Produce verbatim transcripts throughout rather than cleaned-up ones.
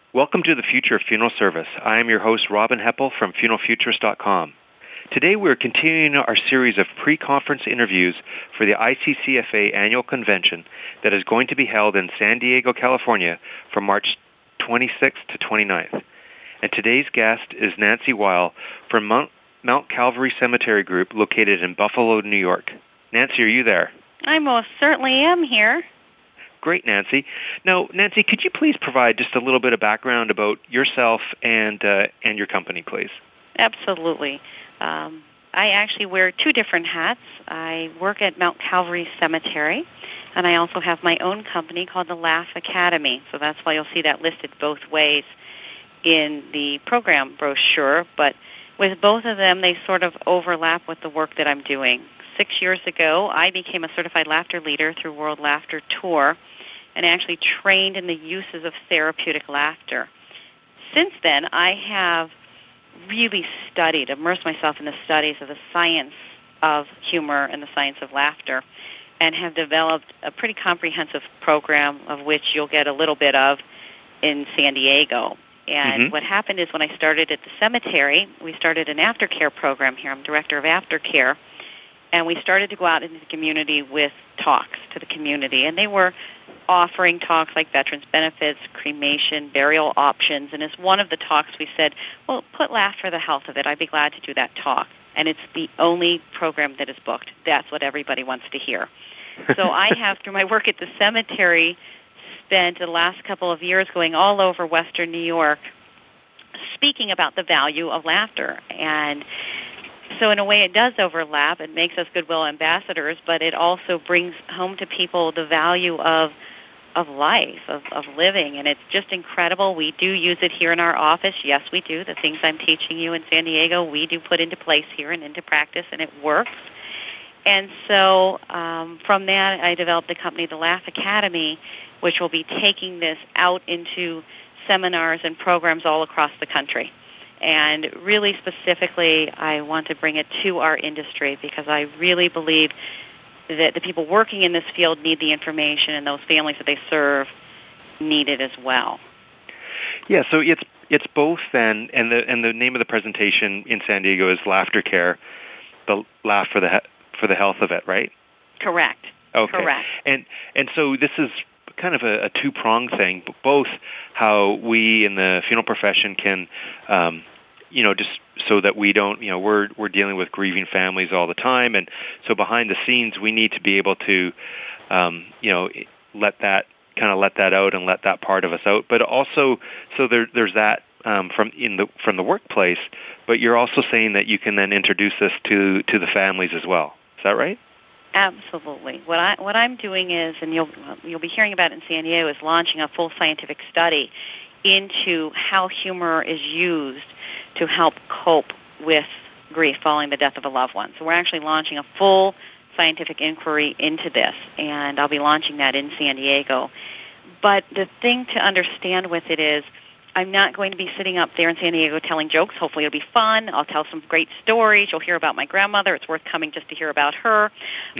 Welcome to the Future of Funeral Service. I am your host, Robin Heppel from funeral futurist dot com. Today we are continuing our series of pre-conference interviews for the I C C F A annual convention that is going to be held in San Diego, California from March twenty-sixth to twenty-ninth. And today's guest is Nancy Weil from Mount, Mount Calvary Cemetery Group located in Buffalo, New York. Nancy, are you there? I most certainly am here. Great, Nancy. Now, Nancy, could you please provide just a little bit of background about yourself and uh, and your company, please? Absolutely. Um, I actually wear two different hats. I work at Mount Calvary Cemetery, and I also have my own company called the Laugh Academy. So that's why you'll see that listed both ways in the program brochure. But with both of them, they sort of overlap with the work that I'm doing. Six years ago, I became a certified laughter leader through World Laughter Tour and actually trained in the uses of therapeutic laughter. Since then, I have really studied, immersed myself in the studies of the science of humor and the science of laughter, and have developed a pretty comprehensive program of which you'll get a little bit of in San Diego. And Mm-hmm. what happened is when I started at the cemetery, we started an aftercare program here. I'm director of aftercare. And we started to go out into the community with talks to the community. And they were offering talks like veterans benefits, cremation, burial options. And as one of the talks, we said, well, put Laugh for the Health of it. I'd be glad to do that talk. And it's the only program that is booked. That's what everybody wants to hear. So I have, through my work at the cemetery, spent the last couple of years going all over Western New York speaking about the value of laughter. And so in a way it does overlap. It makes us goodwill ambassadors, but it also brings home to people the value of of life, of, of living, and it's just incredible. We do use it here in our office. Yes, we do. The things I'm teaching you in San Diego, we do put into place here and into practice, and it works. And so um, from that, I developed the company, the Laugh Academy, which will be taking this out into seminars and programs all across the country. And really specifically, I want to bring it to our industry because I really believe that the people working in this field need the information, and those families that they serve need it as well. Yeah, so it's it's both then, and the and the name of the presentation in San Diego is Laughter Care, the laugh for the he- for the health of it, right? Correct. Okay. Correct. And and so this is kind of a, a two-pronged thing, both how we in the funeral profession can, um, you know, just so that we don't, you know, we're we're dealing with grieving families all the time, and so behind the scenes we need to be able to, um, you know, let that kind of let that out and let that part of us out, but also so there, there's that um, from in the from the workplace, but you're also saying that you can then introduce this to to the families as well. Is that right? Absolutely. What I what I'm doing is, and you'll you'll be hearing about it in San Diego, is launching a full scientific study into how humor is used to help cope with grief following the death of a loved one. So we're actually launching a full scientific inquiry into this, and I'll be launching that in San Diego. But the thing to understand with it is I'm not going to be sitting up there in San Diego telling jokes. Hopefully it'll be fun. I'll tell some great stories. You'll hear about my grandmother. It's worth coming just to hear about her.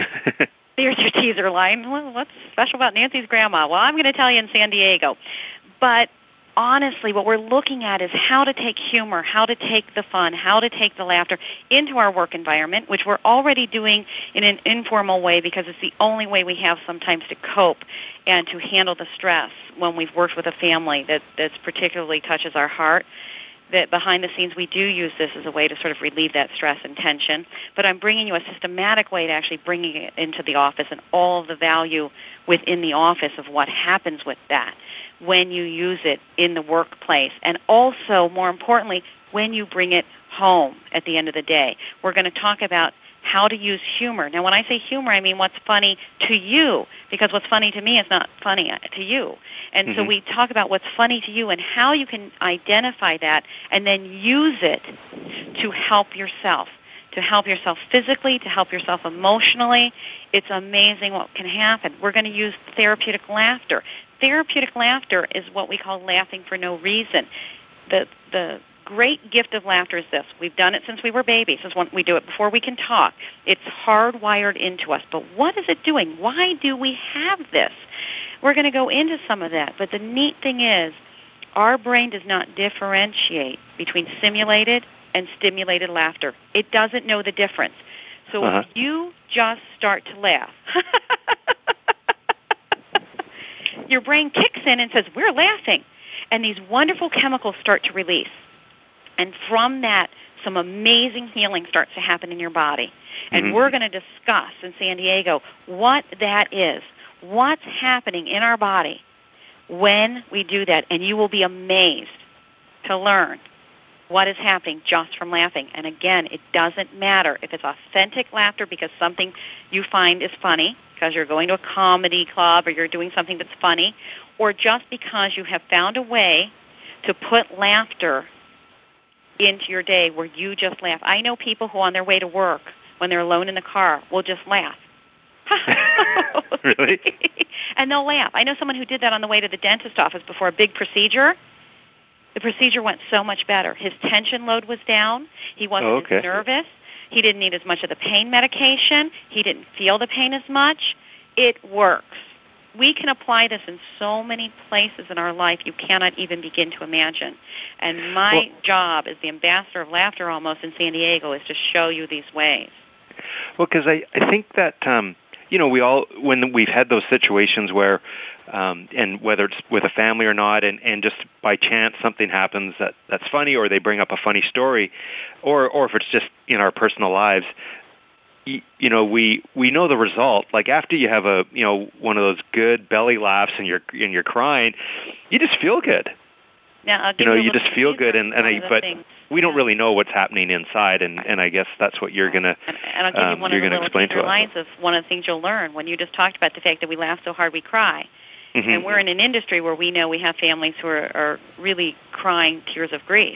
There's your teaser line. Well, what's special about Nancy's grandma? Well, I'm going to tell you in San Diego. But honestly, what we're looking at is how to take humor, how to take the fun, how to take the laughter into our work environment, which we're already doing in an informal way because it's the only way we have sometimes to cope and to handle the stress when we've worked with a family that that's particularly touches our heart. That behind the scenes we do use this as a way to sort of relieve that stress and tension. But I'm bringing you a systematic way to actually bringing it into the office and all of the value within the office of what happens with that when you use it in the workplace, and also, more importantly, when you bring it home at the end of the day. We're going to talk about how to use humor. Now, when I say humor, I mean what's funny to you, because what's funny to me is not funny to you. And mm-hmm. so we talk about what's funny to you and how you can identify that and then use it to help yourself, to help yourself physically, to help yourself emotionally. It's amazing what can happen. We're going to use therapeutic laughter. Therapeutic laughter is what we call laughing for no reason. The the great gift of laughter is this. We've done it since we were babies. It's when we do it before we can talk. It's hardwired into us. But what is it doing? Why do we have this? We're going to go into some of that. But the neat thing is Our brain does not differentiate between simulated and stimulated laughter. It doesn't know the difference. So uh-huh. if you just start to laugh, your brain kicks in and says, we're laughing. And these wonderful chemicals start to release. And from that, some amazing healing starts to happen in your body. And mm-hmm. we're going to discuss in San Diego what that is, what's happening in our body when we do that. And you will be amazed to learn what is happening just from laughing. And again, it doesn't matter if it's authentic laughter because something you find is funny, because you're going to a comedy club or you're doing something that's funny, or just because you have found a way to put laughter into your day where you just laugh. I know people who on their way to work, when they're alone in the car, will just laugh. Really? And they'll laugh. I know someone who did that on the way to the dentist office before a big procedure. The procedure went so much better. His tension load was down. He wasn't oh, okay. as nervous. He didn't need as much of the pain medication. He didn't feel the pain as much. It works. We can apply this in so many places in our life you cannot even begin to imagine. And my well, job as the ambassador of laughter almost in San Diego is to show you these ways. Well, because I, I think that, um, you know, we all, when we've had those situations where, um, and whether it's with a family or not, and, and just by chance something happens that, that's funny, or they bring up a funny story, or, or if it's just in our personal lives, you know, we, we know the result. Like after you have a, you know, one of those good belly laughs and you're and you're crying, you just feel good. Now, I'll give you know, you, you just feel good, and, and I, but things. we don't really know what's happening inside, and, and I guess that's what you're gonna and, and I'll give you um, one you're of the gonna explain to us. lines of one of the things you'll learn when you just talked about the fact that we laugh so hard we cry. Mm-hmm. And we're in an industry where we know we have families who are, are really crying tears of grief.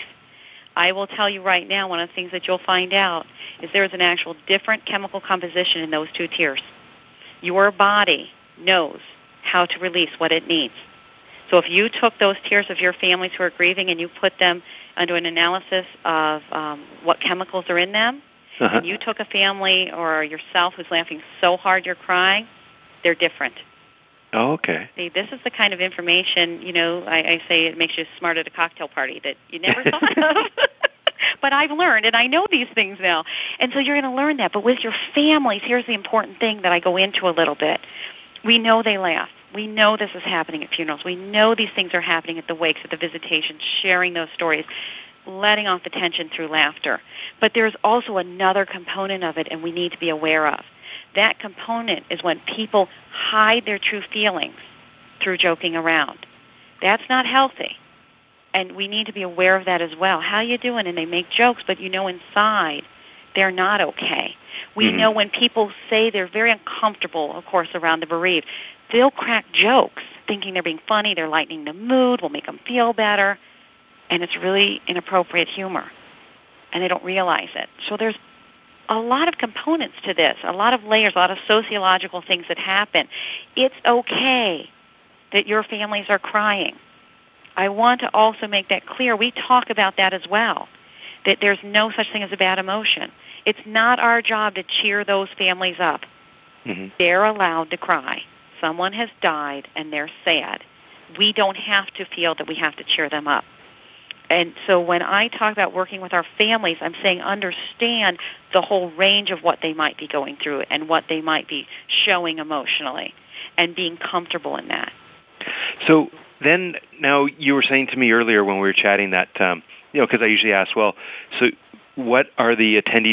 I will tell you right now, one of the things that you'll find out is there is an actual different chemical composition in those two tears. Your body knows how to release what it needs. So if you took those tears of your families who are grieving and you put them under an analysis of um, what chemicals are in them, uh-huh. and you took a family or yourself who's laughing so hard you're crying, they're different. Oh, okay. See, this is the kind of information, you know, I, I say it makes you smart at a cocktail party that you never thought of. But I've learned, and I know these things now. And so you're going to learn that. But with your families, here's the important thing that I go into a little bit. We know they laugh. We know this is happening at funerals. We know these things are happening at the wakes, at the visitations, sharing those stories, letting off the tension through laughter. But there's also another component of it, and we need to be aware of. That component is when people hide their true feelings through joking around. That's not healthy. And we need to be aware of that as well. How you doing? And they make jokes, but you know inside they're not okay. We mm-hmm. know when people say they're very uncomfortable, of course, around the bereaved, they'll crack jokes thinking they're being funny, they're lightening the mood, will make them feel better, and it's really inappropriate humor. And they don't realize it. So there's a lot of components to this, a lot of layers, a lot of sociological things that happen. It's okay that your families are crying. I want to also make that clear. We talk about that as well, that there's no such thing as a bad emotion. It's not our job to cheer those families up. Mm-hmm. They're allowed to cry. Someone has died and they're sad. We don't have to feel that we have to cheer them up. And so when I talk about working with our families, I'm saying understand the whole range of what they might be going through and what they might be showing emotionally and being comfortable in that. So then now you were saying to me earlier when we were chatting that, um, you know, because I usually ask, well, so what are the attendees